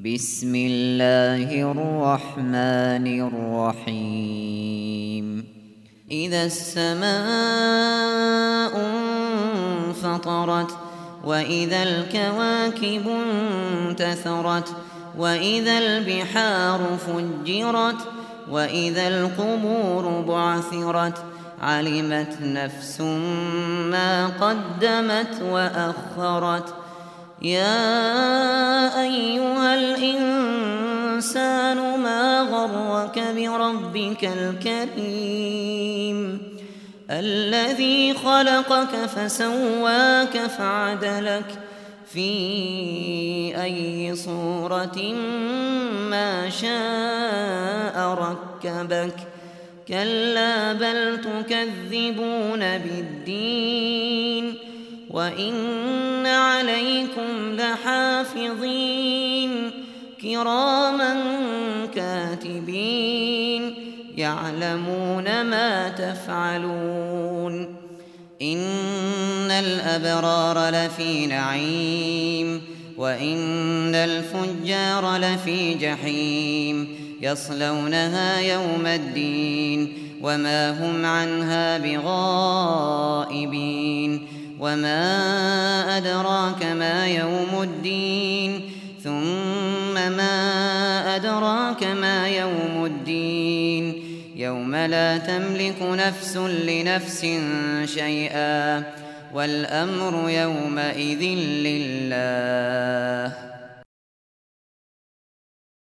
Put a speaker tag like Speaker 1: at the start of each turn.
Speaker 1: بسم الله الرحمن الرحيم إذا السماء انفطرت وإذا الكواكب انتثرت وإذا البحار فجرت وإذا القبور بعثرت علمت نفس ما قدمت وأخرت يا أيها الإنسان ما غرك بربك الكريم الذي خلقك فسواك فعدلك في أي صورة ما شاء ركبك كلا بل تكذبون بالدين وإن عليكم لحافظين كراما كاتبين يعلمون ما تفعلون إن الأبرار لفي نعيم وإن الفجار لفي جحيم يصلونها يوم الدين وما هم عنها بغائبين وما أدراك ما يوم الدين ثم ما أدراك ما يوم الدين يوم لا تملك نفس لنفس شيئا والأمر يومئذ لله